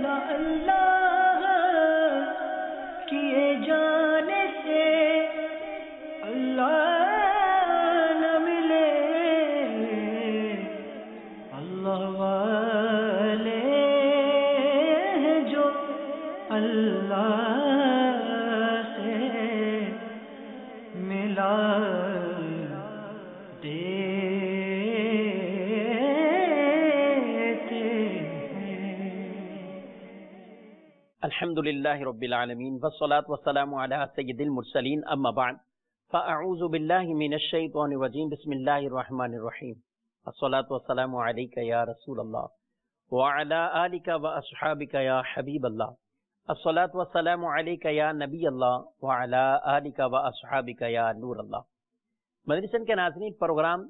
اللہ اللہ کیے جانے سے اللہ نہ ملے، اللہ والے ہیں جو اللہ سے ملا الحمدللہ رب العالمین والصلاة والسلام علی سید المرسلین اما بعد فاعوذ باللہ من الشیطان الرجیم بسم اللہ الرحمن الرحیم الصلاة والسلام علیک یا رسول اللہ وعلی آلک واصحابک یا حبیب اللہ الصلاة والسلام علیک یا نبی اللہ وعلی آلک واصحابک یا نور اللہ۔ مدرسہ کے ناظرین، پروگرام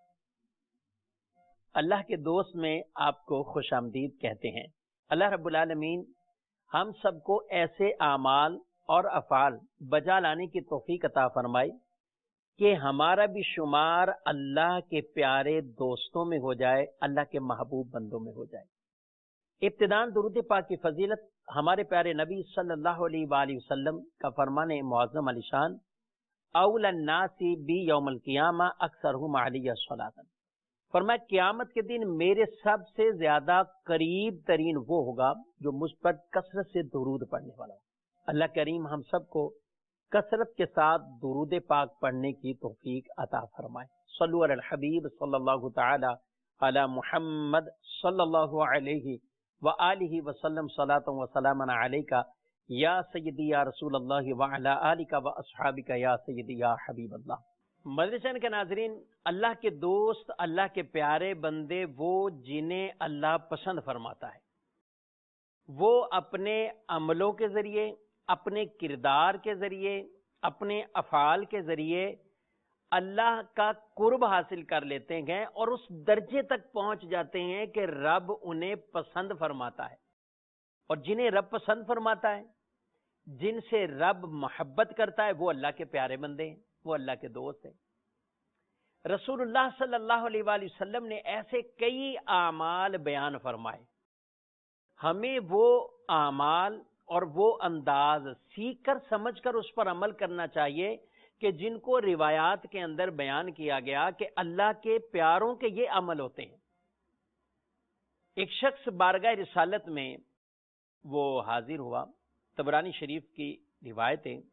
اللہ کے دوست میں آپ کو خوش آمدید کہتے ہیں۔ اللہ رب العالمین ہم سب کو ایسے اعمال اور افعال بجا لانے کی توفیق عطا فرمائے کہ ہمارا بھی شمار اللہ کے پیارے دوستوں میں ہو جائے، اللہ کے محبوب بندوں میں ہو جائے۔ ابتداً درود پاک کی فضیلت ہمارے پیارے نبی صلی اللہ علیہ وآلہ وسلم کا فرمان معظم علی شان، اول الناس بی یوم القیامہ اکثرہم علی الصلاۃ، فرمایا قیامت کے دن میرے سب سے زیادہ قریب ترین وہ ہوگا جو مجھ پر کثرت سے درود پڑھنے والا ہوگا۔ اللہ کریم ہم سب کو کثرت کے ساتھ درود پاک پڑھنے کی توفیق عطا فرمائے۔ صلو علی الحبیب صلی اللہ تعالی علی محمد صلی اللہ علیہ وآلہ وسلم صلاۃ و سلام علیک یا سیدی یا رسول اللہ وعلی آلک واصحابک یا سیدی یا حبیب اللہ۔ مدرسہ کے ناظرین، اللہ کے دوست، اللہ کے پیارے بندے وہ جنہیں اللہ پسند فرماتا ہے، وہ اپنے عملوں کے ذریعے، اپنے کردار کے ذریعے، اپنے افعال کے ذریعے اللہ کا قرب حاصل کر لیتے ہیں اور اس درجے تک پہنچ جاتے ہیں کہ رب انہیں پسند فرماتا ہے۔ اور جنہیں رب پسند فرماتا ہے، جن سے رب محبت کرتا ہے، وہ اللہ کے پیارے بندے ہیں، وہ اللہ کے دوست ہیں۔ رسول اللہ صلی اللہ علیہ وآلہ وسلم نے ایسے کئی اعمال بیان فرمائے۔ ہمیں وہ اعمال اور وہ انداز سیکھ کر سمجھ کر اس پر عمل کرنا چاہیے کہ جن کو روایات کے اندر بیان کیا گیا کہ اللہ کے پیاروں کے یہ عمل ہوتے ہیں۔ ایک شخص بارگاہ رسالت میں وہ حاضر ہوا، طبرانی شریف کی روایت ہے،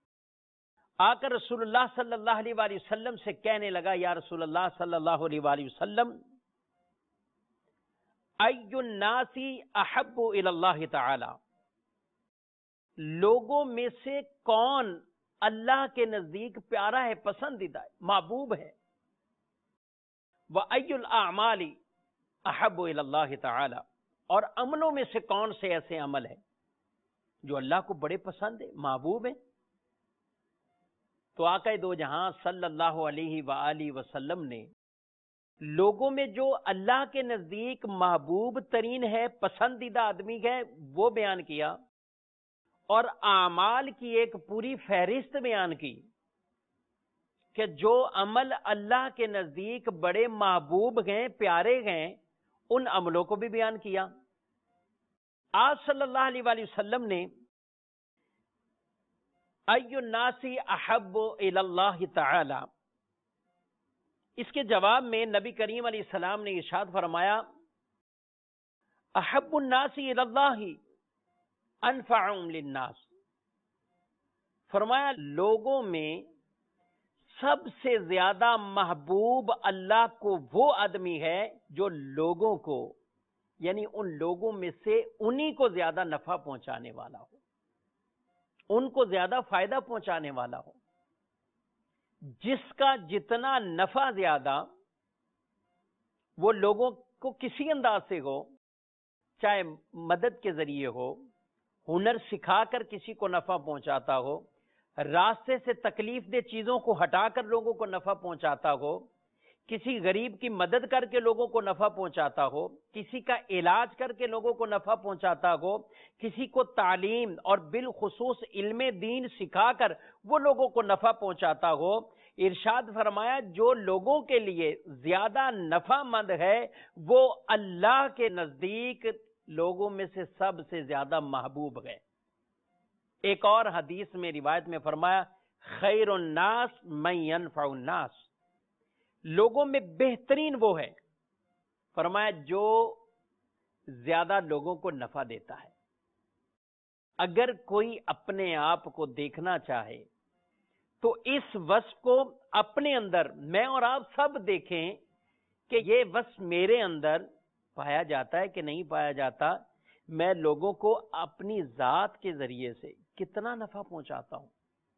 آ کر رسول اللہ صلی اللہ علیہ وآلہ وسلم سے کہنے لگا، یا رسول اللہ صلی اللہ علیہ وآلہ وسلم، ای الناس احب الی اللہ تعالی، لوگوں میں سے کون اللہ کے نزدیک پیارا ہے، پسندیدہ ہے، محبوب ہے؟ وای الاعمال احب الی اللہ تعالی، اور عملوں میں سے کون سے ایسے عمل ہیں جو اللہ کو بڑے پسند ہے، محبوب ہے؟ تو آقا دو جہاں صلی اللہ علیہ وآلہ وسلم نے لوگوں میں جو اللہ کے نزدیک محبوب ترین ہے، پسندیدہ آدمی ہے، وہ بیان کیا، اور اعمال کی ایک پوری فہرست بیان کی کہ جو عمل اللہ کے نزدیک بڑے محبوب ہیں، پیارے ہیں، ان عملوں کو بھی بیان کیا۔ آپ صلی اللہ علیہ وآلہ وسلم نے ای الناس احب الی اللہ تعالی، اس کے جواب میں نبی کریم علیہ السلام نے ارشاد فرمایا، احب الناس الی اللہ انفعهم للناس، فرمایا لوگوں میں سب سے زیادہ محبوب اللہ کو وہ آدمی ہے جو لوگوں کو، یعنی ان لوگوں میں سے انہی کو زیادہ نفع پہنچانے والا ہو، ان کو زیادہ فائدہ پہنچانے والا ہو۔ جس کا جتنا نفع زیادہ، وہ لوگوں کو کسی انداز سے ہو، چاہے مدد کے ذریعے ہو، ہنر سکھا کر کسی کو نفع پہنچاتا ہو، راستے سے تکلیف دہ چیزوں کو ہٹا کر لوگوں کو نفع پہنچاتا ہو، کسی غریب کی مدد کر کے لوگوں کو نفع پہنچاتا ہو، کسی کا علاج کر کے لوگوں کو نفع پہنچاتا ہو، کسی کو تعلیم اور بالخصوص علم دین سکھا کر وہ لوگوں کو نفع پہنچاتا ہو، ارشاد فرمایا جو لوگوں کے لیے زیادہ نفع مند ہے وہ اللہ کے نزدیک لوگوں میں سے سب سے زیادہ محبوب ہے۔ ایک اور حدیث میں روایت میں فرمایا خیر الناس من ينفع الناس، لوگوں میں بہترین وہ ہے، فرمایا جو زیادہ لوگوں کو نفع دیتا ہے۔ اگر کوئی اپنے آپ کو دیکھنا چاہے تو اس وصف کو اپنے اندر میں اور آپ سب دیکھیں کہ یہ وصف میرے اندر پایا جاتا ہے کہ نہیں پایا جاتا، میں لوگوں کو اپنی ذات کے ذریعے سے کتنا نفع پہنچاتا ہوں۔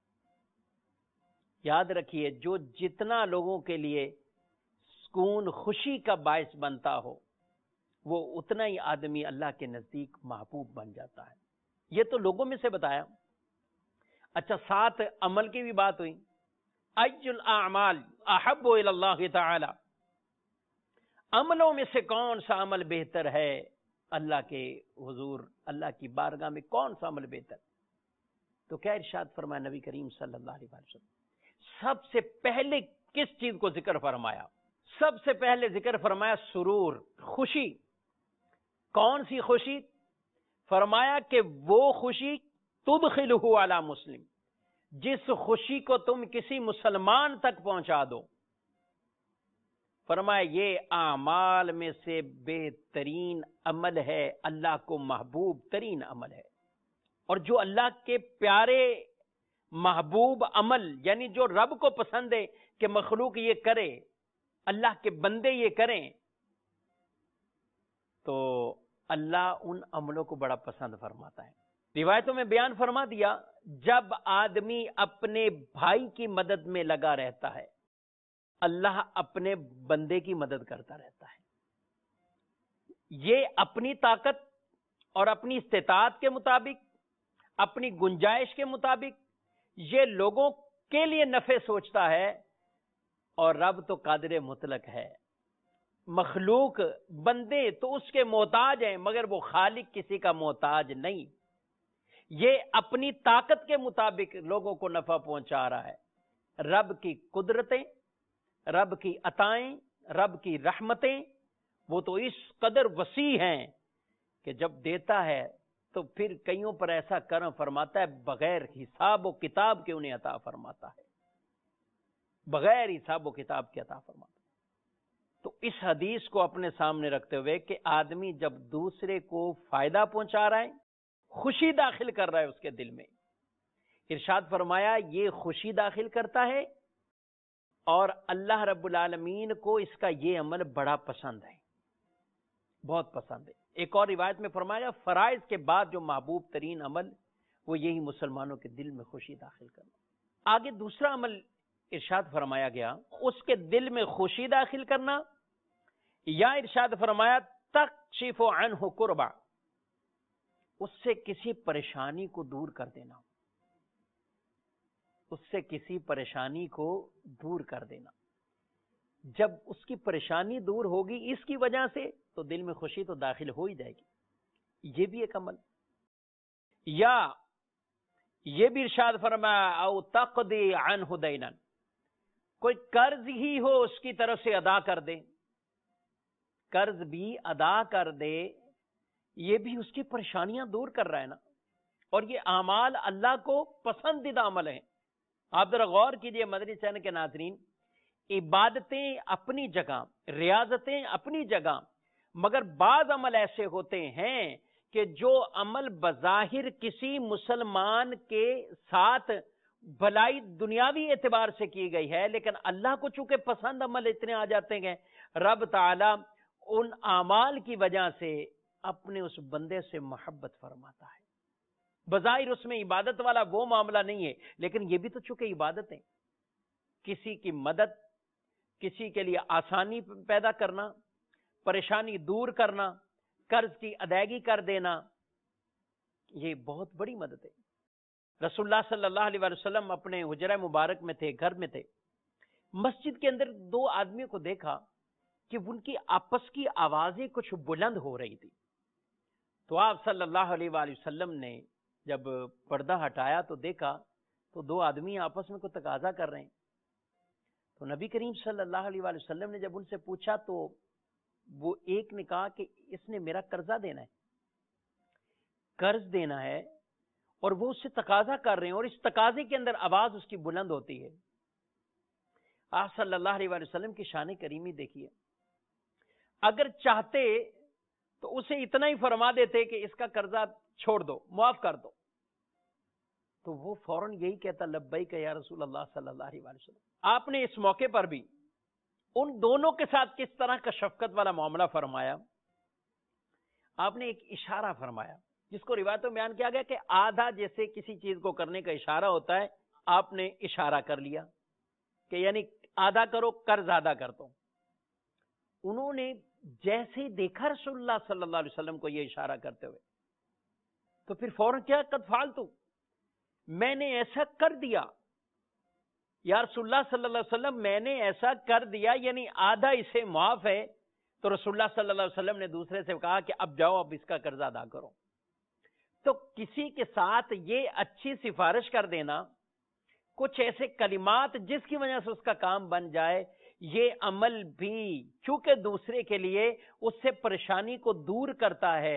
یاد رکھیے، جو جتنا لوگوں کے لیے سکون خوشی کا باعث بنتا ہو وہ اتنا ہی آدمی اللہ کے نزدیک محبوب بن جاتا ہے۔ یہ تو لوگوں میں سے بتایا۔ اچھا، ساتھ عمل کی بھی بات ہوئی۔ ای الاعمال احب الی اللہ تعالی، عملوں میں سے کون سا عمل بہتر ہے اللہ کے حضور، اللہ کی بارگاہ میں کون سا عمل بہتر؟ تو کیا ارشاد فرمایا نبی کریم صلی اللہ علیہ وسلم؟ سب سے پہلے کس چیز کو ذکر فرمایا؟ سب سے پہلے ذکر فرمایا سرور، خوشی۔ کون سی خوشی؟ فرمایا کہ وہ خوشی تدخلہ علی مسلم، جس خوشی کو تم کسی مسلمان تک پہنچا دو۔ فرمایا یہ اعمال میں سے بہترین عمل ہے، اللہ کو محبوب ترین عمل ہے۔ اور جو اللہ کے پیارے محبوب عمل، یعنی جو رب کو پسند ہے کہ مخلوق یہ کرے، اللہ کے بندے یہ کریں، تو اللہ ان عملوں کو بڑا پسند فرماتا ہے۔ روایتوں میں بیان فرما دیا، جب آدمی اپنے بھائی کی مدد میں لگا رہتا ہے، اللہ اپنے بندے کی مدد کرتا رہتا ہے۔ یہ اپنی طاقت اور اپنی استطاعت کے مطابق، اپنی گنجائش کے مطابق یہ لوگوں کے لیے نفع سوچتا ہے، اور رب تو قادر مطلق ہے۔ مخلوق بندے تو اس کے محتاج ہیں، مگر وہ خالق کسی کا محتاج نہیں۔ یہ اپنی طاقت کے مطابق لوگوں کو نفع پہنچا رہا ہے۔ رب کی قدرتیں، رب کی عطائیں، رب کی رحمتیں وہ تو اس قدر وسیع ہیں کہ جب دیتا ہے تو پھر کئیوں پر ایسا کرم فرماتا ہے، بغیر حساب و کتاب کے انہیں عطا فرماتا ہے، بغیر حساب و کتاب کے عطا فرماتا ہے۔ تو اس حدیث کو اپنے سامنے رکھتے ہوئے کہ آدمی جب دوسرے کو فائدہ پہنچا رہا ہے، خوشی داخل کر رہا ہے اس کے دل میں، ارشاد فرمایا یہ خوشی داخل کرتا ہے، اور اللہ رب العالمین کو اس کا یہ عمل بڑا پسند ہے، بہت پسند ہے۔ ایک اور روایت میں فرمایا فرائض کے بعد جو محبوب ترین عمل وہ یہی مسلمانوں کے دل میں خوشی داخل کرنا۔ آگے دوسرا عمل ارشاد فرمایا گیا، اس کے دل میں خوشی داخل کرنا، یا ارشاد فرمایا تکشف عنہ کربا، اس سے کسی پریشانی کو دور کر دینا، اس سے کسی پریشانی کو دور کر دینا۔ جب اس کی پریشانی دور ہوگی اس کی وجہ سے تو دل میں خوشی تو داخل ہو ہی جائے گی۔ یہ بھی ایک عمل۔ یا یہ بھی ارشاد فرمایا او تقضی عنہ دینا، کوئی قرض ہی ہو اس کی طرف سے ادا کر دے، قرض بھی ادا کر دے، یہ بھی اس کی پریشانیاں دور کر رہا ہے نا۔ اور یہ اعمال اللہ کو پسندیدہ عمل ہیں۔ آپ ذرا غور کیجئے مدنی چینل کے ناظرین، عبادتیں اپنی جگہ، ریاضتیں اپنی جگہ، مگر بعض عمل ایسے ہوتے ہیں کہ جو عمل بظاہر کسی مسلمان کے ساتھ بھلائی دنیاوی اعتبار سے کی گئی ہے، لیکن اللہ کو چونکہ پسند عمل اتنے آ جاتے ہیں، رب تعالی ان اعمال کی وجہ سے اپنے اس بندے سے محبت فرماتا ہے۔ بظاہر اس میں عبادت والا وہ معاملہ نہیں ہے، لیکن یہ بھی تو چونکہ عبادت ہے۔ کسی کی مدد، کسی کے لیے آسانی پیدا کرنا، پریشانی دور کرنا، قرض کی ادائیگی کر دینا، یہ بہت بڑی مدد ہے۔ رسول اللہ صلی اللہ علیہ وسلم اپنے حجرہ مبارک میں تھے، گھر میں تھے، مسجد کے اندر دو آدمیوں کو دیکھا کہ ان کی آپس کی آوازیں کچھ بلند ہو رہی تھی۔ تو آپ صلی اللہ علیہ وسلم نے جب پردہ ہٹایا تو دیکھا تو دو آدمی آپس میں کوئی تقاضا کر رہے ہیں۔ تو نبی کریم صلی اللہ علیہ وسلم نے جب ان سے پوچھا تو وہ ایک نے کہا کہ اس نے میرا قرضہ دینا ہے، قرض دینا ہے اور وہ اس سے تقاضا کر رہے ہیں اور اس تقاضے کے اندر آواز اس کی بلند ہوتی ہے. آپ صلی اللہ علیہ وآلہ وسلم کی شان کریمی دیکھیے. اگر چاہتے تو اسے اتنا ہی فرما دیتے کہ اس کا قرضہ چھوڑ دو، معاف کر دو، تو وہ فوراً یہی کہتا لبیک یا رسول اللہ صلی اللہ علیہ وآلہ وسلم. آپ نے اس موقع پر بھی ان دونوں کے ساتھ کس طرح کا شفقت والا معاملہ فرمایا. آپ نے ایک اشارہ فرمایا جس کو روایتوں میں بیان کیا گیا کہ آدھا جیسے کسی چیز کو کرنے کا اشارہ ہوتا ہے، آپ نے اشارہ کر لیا کہ یعنی آدھا کرو، قرض آدھا کر دو. انہوں نے جیسے دیکھا رسول اللہ صلی اللہ علیہ وسلم کو یہ اشارہ کرتے ہوئے تو پھر فوراً کیا قد فعلتو، میں نے ایسا کر دیا یا رسول اللہ صلی اللہ علیہ وسلم، میں نے ایسا کر دیا، یعنی آدھا اسے معاف ہے. تو رسول اللہ صلی اللہ علیہ وسلم نے دوسرے سے کہا کہ اب جاؤ، اب اس کا قرضہ ادا کرو. تو کسی کے ساتھ یہ اچھی سفارش کر دینا، کچھ ایسے کلمات جس کی وجہ سے اس کا کام بن جائے، یہ عمل بھی چونکہ دوسرے کے لیے اس سے پریشانی کو دور کرتا ہے،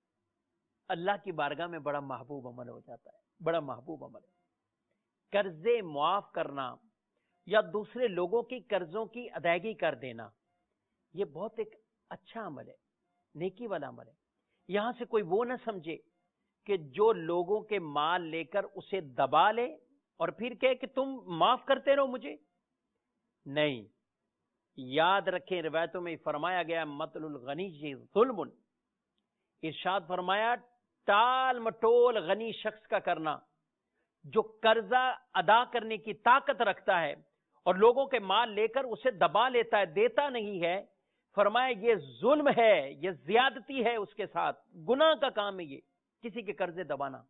اللہ کی بارگاہ میں بڑا محبوب عمل ہو جاتا ہے، بڑا محبوب عمل ہے. قرضے معاف کرنا یا دوسرے لوگوں کی قرضوں کی ادائیگی کر دینا، یہ بہت ایک اچھا عمل ہے، نیکی والا عمل ہے. یہاں سے کوئی وہ نہ سمجھے کہ جو لوگوں کے مال لے کر اسے دبا لے اور پھر کہے کہ تم معاف کرتے رہو مجھے. نہیں، یاد رکھیں روایتوں میں فرمایا گیا مطل الغنی ظلم. ارشاد فرمایا ٹال مٹول غنی شخص کا کرنا جو قرضہ ادا کرنے کی طاقت رکھتا ہے اور لوگوں کے مال لے کر اسے دبا لیتا ہے، دیتا نہیں ہے، فرمایا یہ ظلم ہے، یہ زیادتی ہے اس کے ساتھ، گناہ کا کام ہے یہ، کسی کے قرضے دبانا.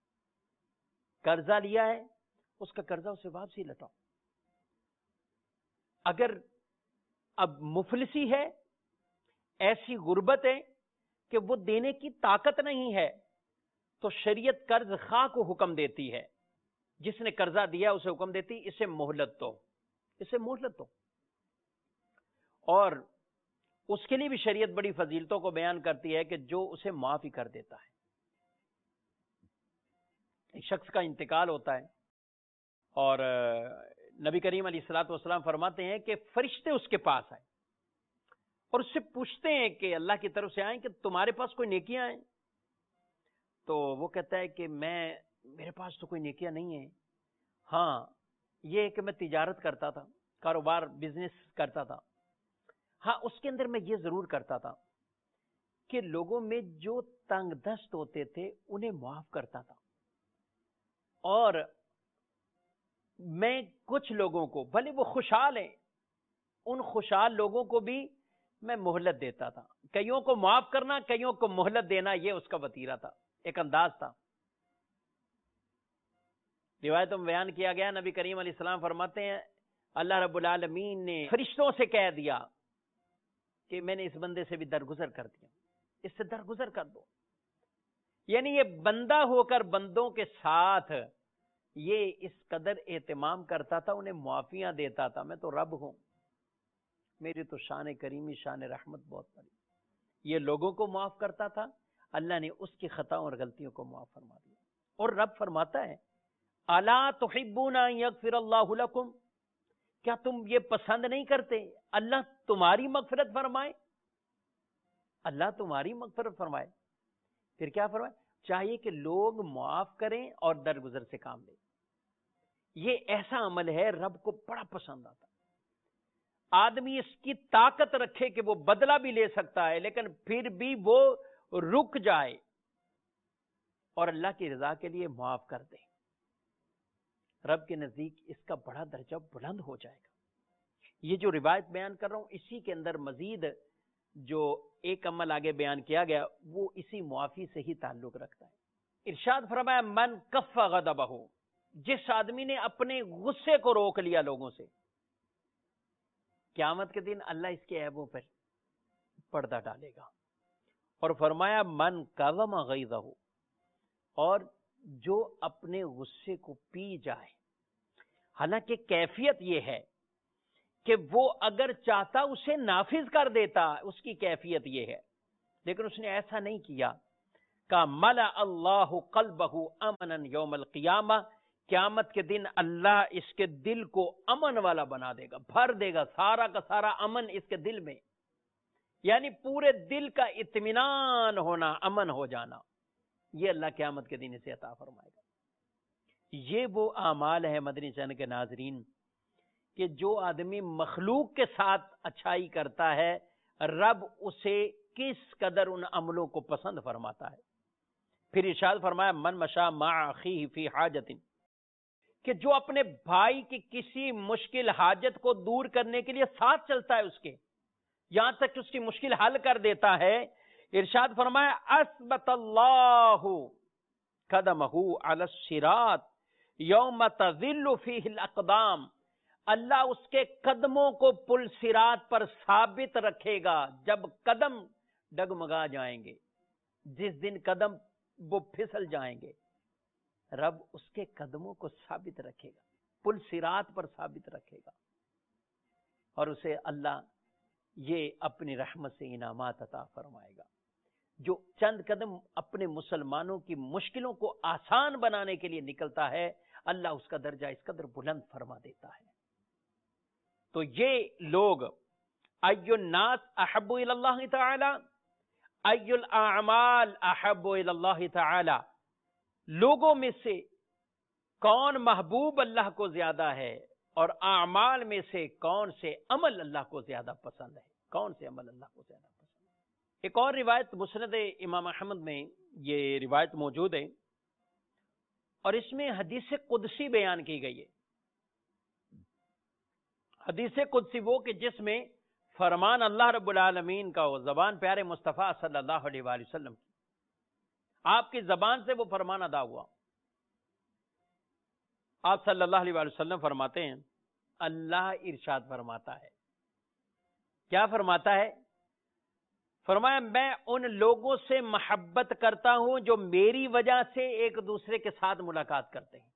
قرضہ لیا ہے، اس کا قرضہ اسے واپسی لٹاؤ. اگر اب مفلسی ہے، ایسی غربت ہے کہ وہ دینے کی طاقت نہیں ہے، تو شریعت قرض خواہ کو حکم دیتی ہے، جس نے قرضہ دیا اسے حکم دیتی اسے مہلت دو، اسے مہلت دو. اور اس کے لیے بھی شریعت بڑی فضیلتوں کو بیان کرتی ہے کہ جو اسے معاف ہی کر دیتا ہے. ایک شخص کا انتقال ہوتا ہے اور نبی کریم علیہ الصلوۃ والسلام فرماتے ہیں کہ فرشتے اس کے پاس آئے اور اس سے پوچھتے ہیں کہ اللہ کی طرف سے آئیں کہ تمہارے پاس کوئی نیکیاں ہیں. تو وہ کہتا ہے کہ میرے پاس تو کوئی نیکیاں نہیں ہیں، ہاں یہ ہے کہ میں تجارت کرتا تھا، کاروبار بزنس کرتا تھا، ہاں اس کے اندر میں یہ ضرور کرتا تھا کہ لوگوں میں جو تنگ دست ہوتے تھے انہیں معاف کرتا تھا، اور میں کچھ لوگوں کو بھلے وہ خوشحال ہیں ان خوشحال لوگوں کو بھی میں مہلت دیتا تھا. کئیوں کو معاف کرنا، کئیوں کو مہلت دینا، یہ اس کا وتیرہ تھا، ایک انداز تھا. روایتوں میں بیان کیا گیا نبی کریم علیہ السلام فرماتے ہیں اللہ رب العالمین نے فرشتوں سے کہہ دیا کہ میں نے اس بندے سے بھی درگزر کر دیا، اس سے درگزر کر دو. یعنی یہ بندہ ہو کر بندوں کے ساتھ یہ اس قدر اہتمام کرتا تھا، انہیں معافیاں دیتا تھا. میں تو رب ہوں، میری تو شان کریمی، شان رحمت بہت بڑی. یہ لوگوں کو معاف کرتا تھا، اللہ نے اس کی خطاؤں اور غلطیوں کو معاف فرما دیا. اور رب فرماتا ہے الا تحبون ان یغفر اللہ لکم، کیا تم یہ پسند نہیں کرتے اللہ تمہاری مغفرت فرمائے؟ اللہ تمہاری مغفرت فرمائے. پھر کیا فرمائے؟ چاہیے کہ لوگ معاف کریں اور درگزر سے کام لیں. یہ ایسا عمل ہے رب کو بڑا پسند آتا. آدمی اس کی طاقت رکھے کہ وہ بدلہ بھی لے سکتا ہے لیکن پھر بھی وہ رک جائے اور اللہ کی رضا کے لیے معاف کر دے. رب کے نزدیک اس کا بڑا درجہ بلند ہو جائے گا. یہ جو روایت بیان کر رہا ہوں اسی کے اندر مزید جو ایک عمل آگے بیان کیا گیا وہ اسی معافی سے ہی تعلق رکھتا ہے. ارشاد فرمایا من کف غضبہ، جس آدمی نے اپنے غصے کو روک لیا لوگوں سے، قیامت کے دن اللہ اس کے عیبوں پر پردہ ڈالے گا. اور فرمایا من کظم غیظہ، اور جو اپنے غصے کو پی جائے. حالانکہ کیفیت یہ ہے کہ وہ اگر چاہتا اسے نافذ کر دیتا، اس کی کیفیت یہ ہے، لیکن اس نے ایسا نہیں کیا. کا ملا اللہ قلبہ امنا یوم القیامہ، قیامت کے دن اللہ اس کے دل کو امن والا بنا دے گا، بھر دے گا سارا کا سارا امن اس کے دل میں، یعنی پورے دل کا اطمینان ہونا، امن ہو جانا، یہ اللہ قیامت کے دن اسے عطا فرمائے گا۔ یہ وہ اعمال ہے مدنی چینل کے ناظرین کہ جو آدمی مخلوق کے ساتھ اچھائی کرتا ہے، رب اسے کس قدر ان عملوں کو پسند فرماتا ہے۔ پھر ارشاد فرمایا من مشى مع اخیہ فی حاجت، کہ جو اپنے بھائی کی کسی مشکل حاجت کو دور کرنے کے لیے ساتھ چلتا ہے اس کے، یہاں تک کہ اس کی مشکل حل کر دیتا ہے، ارشاد فرمایا اثبت اللہ قدمہ علی الصراط یوم تذل فیہ الاقدام، اللہ اس کے قدموں کو پل صراط پر ثابت رکھے گا جب قدم ڈگمگا جائیں گے، جس دن قدم وہ پھسل جائیں گے، رب اس کے قدموں کو ثابت رکھے گا، پل صراط پر ثابت رکھے گا، اور اسے اللہ یہ اپنی رحمت سے انعامات عطا فرمائے گا۔ جو چند قدم اپنے مسلمانوں کی مشکلوں کو آسان بنانے کے لیے نکلتا ہے، اللہ اس کا درجہ اس قدر بلند فرما دیتا ہے۔ تو یہ لوگ ای الناس احب الی اللہ تعالی، ای الاعمال احب الی اللہ تعالی، لوگوں میں سے کون محبوب اللہ کو زیادہ ہے، اور اعمال میں سے کون سے عمل اللہ کو زیادہ پسند ہے، کون سے عمل اللہ کو زیادہ پسند ہے۔ ایک اور روایت مسند امام احمد میں یہ روایت موجود ہے، اور اس میں حدیث قدسی بیان کی گئی ہے۔ حدیث قدسی وہ کہ جس میں فرمان اللہ رب العالمین کا ہو، زبان پیارے مصطفیٰ صلی اللہ علیہ وآلہ وسلم کی، آپ کی زبان سے وہ فرمان ادا ہوا۔ آپ صلی اللہ علیہ وآلہ وسلم فرماتے ہیں، اللہ ارشاد فرماتا ہے، کیا فرماتا ہے؟ فرمایا میں ان لوگوں سے محبت کرتا ہوں جو میری وجہ سے ایک دوسرے کے ساتھ ملاقات کرتے ہیں۔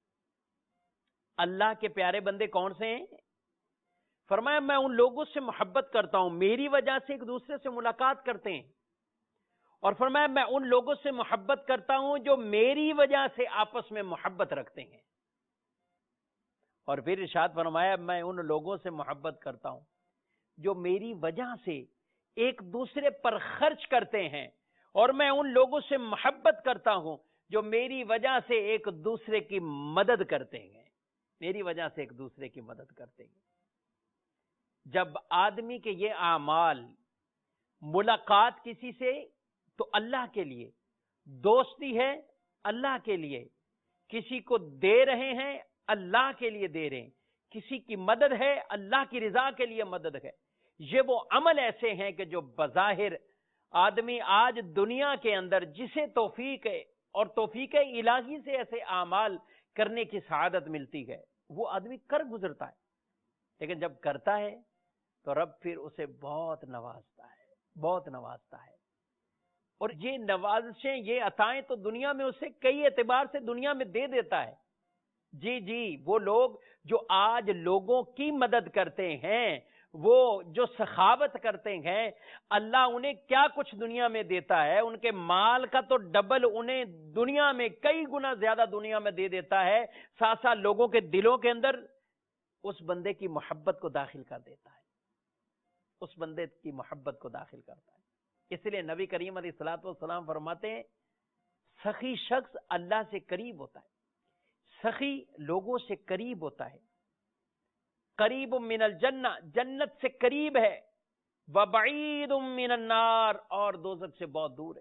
اللہ کے پیارے بندے کون سے ہیں؟ فرمایا میں ان لوگوں سے محبت کرتا ہوں میری وجہ سے ایک دوسرے سے ملاقات کرتے ہیں، اور فرمایا میں ان لوگوں سے محبت کرتا ہوں جو میری وجہ سے آپس میں محبت رکھتے ہیں، اور پھر ارشاد فرمایا میں ان لوگوں سے محبت کرتا ہوں جو میری وجہ سے ایک دوسرے پر خرچ کرتے ہیں، اور میں ان لوگوں سے محبت کرتا ہوں جو میری وجہ سے ایک دوسرے کی مدد کرتے ہیں، میری وجہ سے ایک دوسرے کی مدد کرتے ہیں۔ جب آدمی کے یہ اعمال، ملاقات کسی سے تو اللہ کے لیے، دوستی ہے اللہ کے لیے، کسی کو دے رہے ہیں اللہ کے لیے دے رہے ہیں، کسی کی مدد ہے اللہ کی رضا کے لیے مدد ہے، یہ وہ عمل ایسے ہیں کہ جو بظاہر آدمی آج دنیا کے اندر جسے توفیق ہے اور توفیق الہی سے ایسے اعمال کرنے کی سعادت ملتی ہے، وہ آدمی کر گزرتا ہے، لیکن جب کرتا ہے تو رب پھر اسے بہت نوازتا ہے، بہت نوازتا ہے، اور یہ نوازشیں، یہ عطائیں تو دنیا میں اسے کئی اعتبار سے دنیا میں دے دیتا ہے۔ جی وہ لوگ جو آج لوگوں کی مدد کرتے ہیں، وہ جو سخاوت کرتے ہیں، اللہ انہیں کیا کچھ دنیا میں دیتا ہے، ان کے مال کا تو ڈبل انہیں دنیا میں کئی گنا زیادہ دنیا میں دے دیتا ہے، ساتھ ساتھ لوگوں کے دلوں کے اندر اس بندے کی محبت کو داخل کر دیتا ہے، اس بندے کی محبت کو داخل کرتا ہے۔ اس لیے نبی کریم علیہ الصلوۃ والسلام فرماتے ہیں سخی شخص اللہ سے قریب ہوتا ہے، سخی لوگوں سے قریب ہوتا ہے، قریب من الجنہ، جنت سے قریب ہے، وبعید من النار، اور دوزخ سے بہت دور ہے۔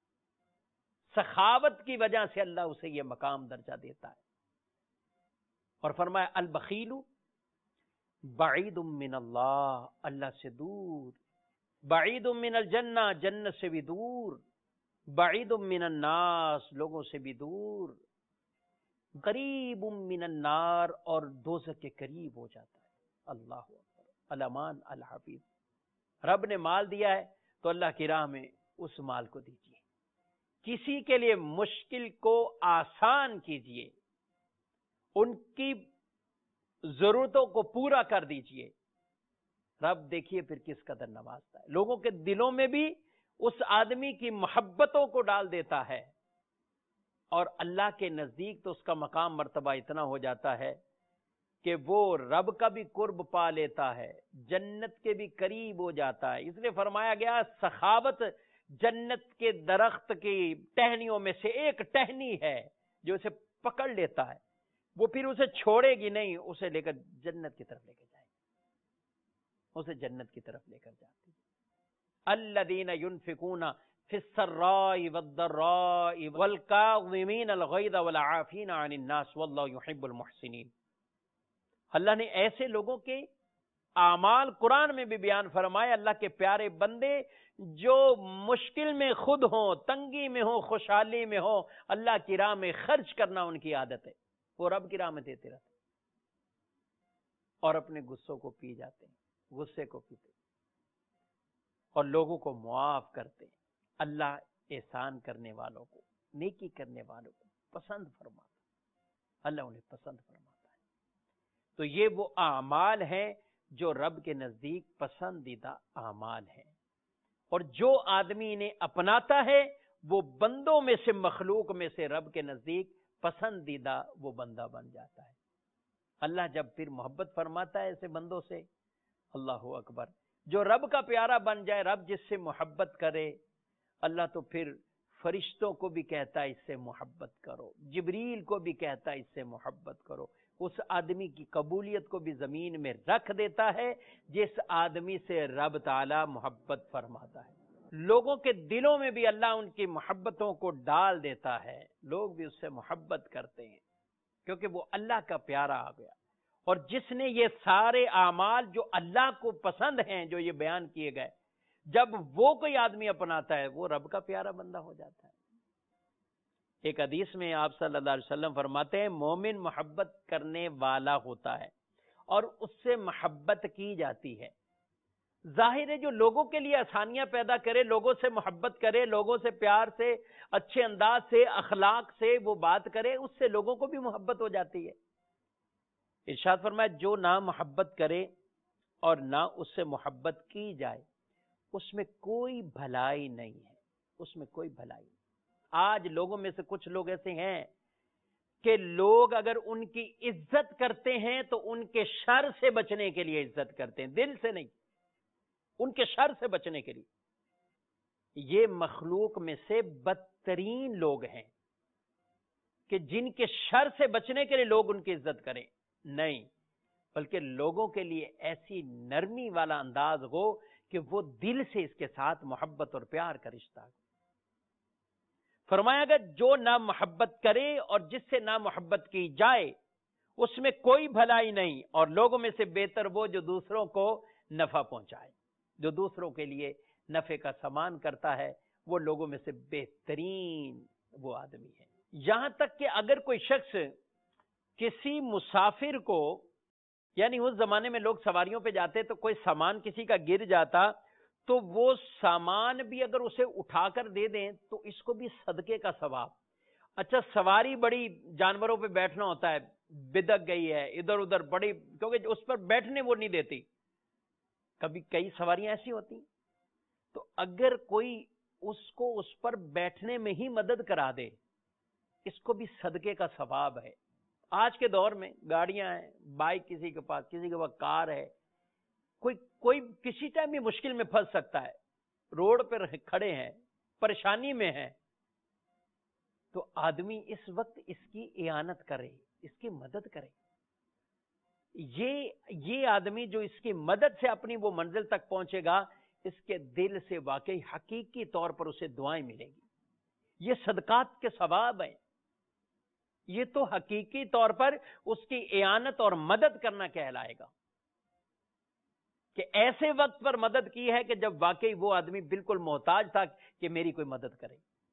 سخاوت کی وجہ سے اللہ اسے یہ مقام درجہ دیتا ہے، اور فرمایا البخیل بعید من اللہ، اللہ سے دور، بعید من الجنہ، جنت سے بھی دور، بعید من الناس، لوگوں سے بھی دور، قریب من النار، اور دوزخ کے قریب ہو جاتا ہے۔ اللہ اکبر، الامان الحفیظ۔ رب نے مال دیا ہے تو اللہ کی راہ میں اس مال کو دیجیے، کسی کے لیے مشکل کو آسان کیجیے، ان کی ضرورتوں کو پورا کر دیجیے، رب دیکھیے پھر کس قدر نوازتا ہے، لوگوں کے دلوں میں بھی اس آدمی کی محبتوں کو ڈال دیتا ہے، اور اللہ کے نزدیک تو اس کا مقام مرتبہ اتنا ہو جاتا ہے کہ وہ رب کا بھی قرب پا لیتا ہے، جنت کے بھی قریب ہو جاتا ہے۔ اس لیے فرمایا گیا سخاوت جنت کے درخت کی ٹہنیوں میں سے ایک ٹہنی ہے جو اسے پکڑ لیتا ہے، وہ پھر اسے چھوڑے گی نہیں، اسے لے کر جنت کی طرف لے کر جائے گی، اسے جنت کی طرف لے کر جاتی ہے۔ الذین ينفقون فی السراء والضراء والکاظمین الغیظ والعافین عن الناس واللہ یحب المحسنین۔ اللہ نے ایسے لوگوں کے اعمال قرآن میں بھی بیان فرمائے، اللہ کے پیارے بندے جو مشکل میں خود ہوں، تنگی میں ہوں، خوشحالی میں ہوں، اللہ کی راہ میں خرچ کرنا ان کی عادت ہے، وہ رب کی راہ میں دیتے رہتے اور اپنے غصوں کو پی جاتے ہیں، غصے کو پیتے اور لوگوں کو معاف کرتے ہیں۔ اللہ احسان کرنے والوں کو، نیکی کرنے والوں کو پسند فرماتا ہے، اللہ انہیں پسند فرماتا ہے۔ تو یہ وہ اعمال ہیں جو رب کے نزدیک پسندیدہ اعمال ہیں، اور جو آدمی انہیں اپناتا ہے وہ بندوں میں سے، مخلوق میں سے رب کے نزدیک پسندیدہ وہ بندہ بن جاتا ہے۔ اللہ جب پھر محبت فرماتا ہے ایسے بندوں سے، اللہ اکبر، جو رب کا پیارا بن جائے، رب جس سے محبت کرے، اللہ تو پھر فرشتوں کو بھی کہتا ہے اس سے محبت کرو، جبریل کو بھی کہتا ہے اس سے محبت کرو، اس آدمی کی قبولیت کو بھی زمین میں رکھ دیتا ہے جس آدمی سے رب تعالی محبت فرماتا ہے۔ لوگوں کے دلوں میں بھی اللہ ان کی محبتوں کو ڈال دیتا ہے، لوگ بھی اس سے محبت کرتے ہیں کیونکہ وہ اللہ کا پیارا آ گیا۔ اور جس نے یہ سارے اعمال جو اللہ کو پسند ہیں، جو یہ بیان کیے گئے، جب وہ کوئی آدمی اپناتا ہے وہ رب کا پیارا بندہ ہو جاتا ہے۔ ایک حدیث میں آپ صلی اللہ علیہ وسلم فرماتے ہیں مومن محبت کرنے والا ہوتا ہے اور اس سے محبت کی جاتی ہے۔ ظاہر ہے جو لوگوں کے لیے آسانیاں پیدا کرے، لوگوں سے محبت کرے، لوگوں سے پیار سے، اچھے انداز سے، اخلاق سے وہ بات کرے، اس سے لوگوں کو بھی محبت ہو جاتی ہے۔ ارشاد فرمایا جو نہ محبت کرے اور نہ اس سے محبت کی جائے اس میں کوئی بھلائی نہیں ہے، اس میں کوئی بھلائی نہیں۔ آج لوگوں میں سے کچھ لوگ ایسے ہیں کہ لوگ اگر ان کی عزت کرتے ہیں تو ان کے شر سے بچنے کے لیے عزت کرتے ہیں، دل سے نہیں، ان کے شر سے بچنے کے لیے۔ یہ مخلوق میں سے بدترین لوگ ہیں کہ جن کے شر سے بچنے کے لیے لوگ ان کی عزت کریں، نہیں، بلکہ لوگوں کے لیے ایسی نرمی والا انداز ہو کہ وہ دل سے اس کے ساتھ محبت اور پیار کا رشتہ ہو۔ فرمایا گیا جو نہ محبت کرے اور جس سے نہ محبت کی جائے اس میں کوئی بھلائی نہیں، اور لوگوں میں سے بہتر وہ جو دوسروں کو نفع پہنچائے، جو دوسروں کے لیے نفع کا سامان کرتا ہے، وہ لوگوں میں سے بہترین وہ آدمی ہے۔ یہاں تک کہ اگر کوئی شخص کسی مسافر کو، یعنی اس زمانے میں لوگ سواریوں پہ جاتے تو کوئی سامان کسی کا گر جاتا تو وہ سامان بھی اگر اسے اٹھا کر دے دیں تو اس کو بھی صدقے کا ثواب۔ اچھا سواری بڑی جانوروں پہ بیٹھنا ہوتا ہے، بدک گئی ہے ادھر ادھر بڑی، کیونکہ اس پر بیٹھنے وہ نہیں دیتی، کبھی کئی سواریاں ایسی ہوتی، تو اگر کوئی اس کو اس پر بیٹھنے میں ہی مدد کرا دے اس کو بھی صدقے کا ثواب ہے۔ آج کے دور میں گاڑیاں ہیں، بائک کسی کے پاس، کسی کے پاس کار ہے، کوئی کسی ٹائم بھی مشکل میں پھنس سکتا ہے، روڈ پر کھڑے ہیں، پریشانی میں ہیں، تو آدمی اس وقت اس کی اعانت کرے، اس کی مدد کرے۔ یہ آدمی جو اس کی مدد سے اپنی وہ منزل تک پہنچے گا، اس کے دل سے واقعی حقیقی طور پر اسے دعائیں ملیں گی۔ یہ صدقات کے ثواب ہیں، یہ تو حقیقی طور پر اس کی اعانت اور مدد کرنا کہلائے گا کہ ایسے وقت پر مدد کی ہے کہ جب واقعی وہ آدمی بالکل محتاج تھا کہ میری کوئی مدد کرے۔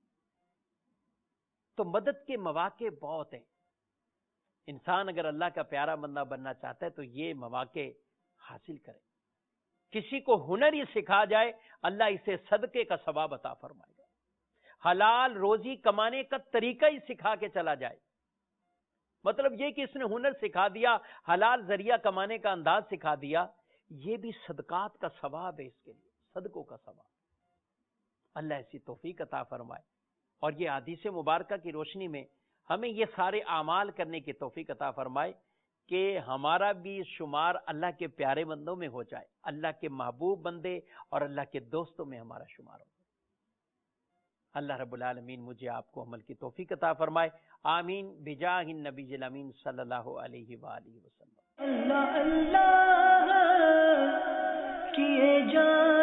تو مدد کے مواقع بہت ہیں، انسان اگر اللہ کا پیارا بندہ بننا چاہتا ہے تو یہ مواقع حاصل کرے۔ کسی کو ہنر ہی سکھا جائے اللہ اسے صدقے کا ثواب عطا فرمائے گا۔ حلال روزی کمانے کا طریقہ ہی سکھا کے چلا جائے، مطلب یہ کہ اس نے ہنر سکھا دیا، حلال ذریعہ کمانے کا انداز سکھا دیا، یہ بھی صدقات کا ثواب ہے، اس کے لیے صدقوں کا ثواب۔ اللہ ایسی توفیق عطا فرمائے، اور یہ حدیث مبارکہ کی روشنی میں ہمیں یہ سارے اعمال کرنے کی توفیق عطا فرمائے کہ ہمارا بھی شمار اللہ کے پیارے بندوں میں ہو جائے، اللہ کے محبوب بندے اور اللہ کے دوستوں میں ہمارا شمار ہو۔ اللہ رب العالمین مجھے آپ کو عمل کی توفیق عطا فرمائے، آمین بجاہ النبی الامین صلی اللہ علیہ وآلہ وسلم۔ اللہ اللہ کیے جان